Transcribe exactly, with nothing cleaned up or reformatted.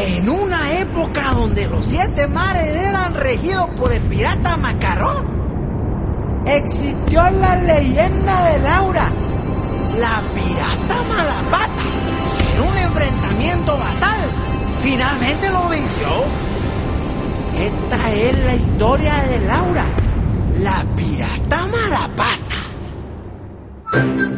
En una época donde los siete mares eran regidos por el pirata Macarrón, existió la leyenda de Laura, la pirata Malapata, que en un enfrentamiento fatal finalmente lo venció. Esta es la historia de Laura, la pirata Malapata.